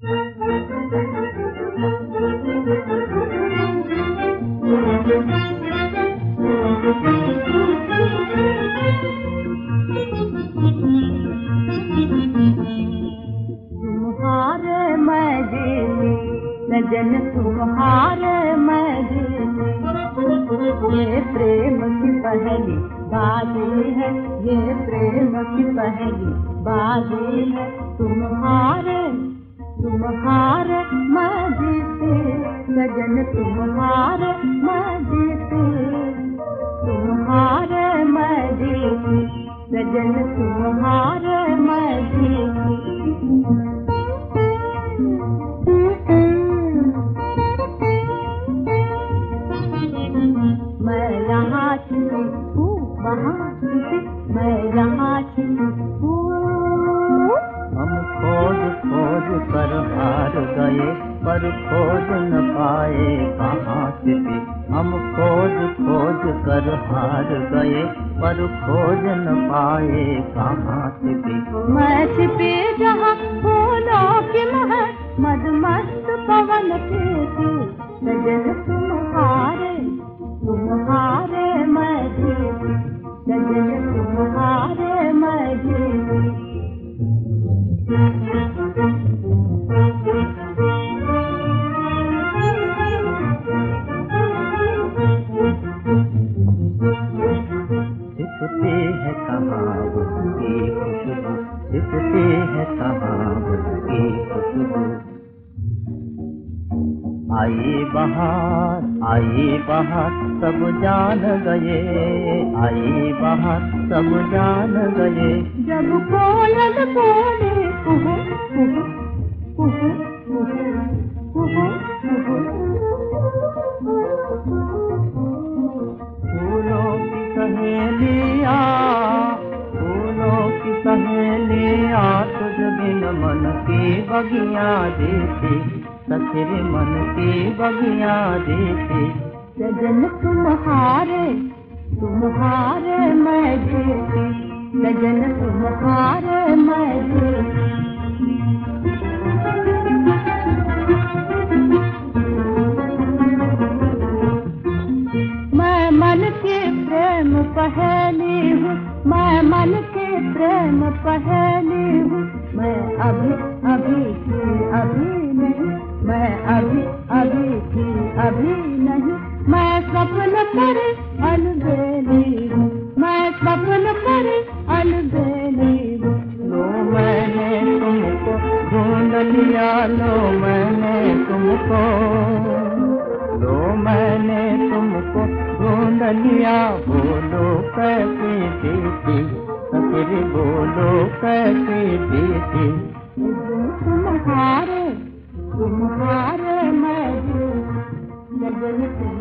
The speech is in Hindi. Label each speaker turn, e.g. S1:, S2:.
S1: तुम्हारे मदीने सजन तुम्हारे मदीने, ये प्रेम की पहली बाजी है, ये प्रेम की पहली बाजी है। तुम्हारे तुम्हारे मदीने सजन तुम्हारे मदीने, तुम्हारे मदीने सजन तुम्हारे मदीने। मैं यहाँ छिपी हूँ वहाँ छिपी, मैं यहाँ छिपी हूँ।
S2: हम खोज खोज कर हार गए, पर खोज न पाए कहाँ छिपी। हम खोज खोज कर हार गए, पर खोज न पाए कहाँ छिपी।
S1: मैं छिपी जहाँ फूलों की महक, मदमस्त पवन की सजन तुम्हारे तुम्हारे मदीने, सजन तुम्हारे मदीने।
S2: छिपते हैं कहाँ उसकी खुशबू, छिपते हैं कहाँ उसकी खुशबू। आई बहार सब जान गए, आई बहार सब जान गए।
S1: जब कोयल बोले कुहू कुहू कुहू कुहू कुहू,
S2: फूलों की सहेलियाँ, फूलों की सहेलियाँ, तुझ बिन मन की बगियाँ जीती, सखरे मन की बगियाँ जीती।
S1: सजन तुम्हारे तुम्हारे मैं जीती, सजन तुम्हारे मैं जीती। मैं मन के प्रेम पहेली हूँ, मैं मन के प्रेम पहेली हूँ। मैं अभी अभी थी अभी नहीं, मैं अभी अभी थी अभी नहीं। मैं स्वप्न पर अलबेली हूँ, मैं स्वप्न पर अलबेली हूँ।
S2: लो मैंने तुमको ढूंढ लिया, लो मैंने तुमको, लो मैंने तुमको ढूंढ लिया। बोलो कैसी बीती, सखरे बोलो कैसी बीती।
S1: तुम्हारे तुम्हारे मैं सजन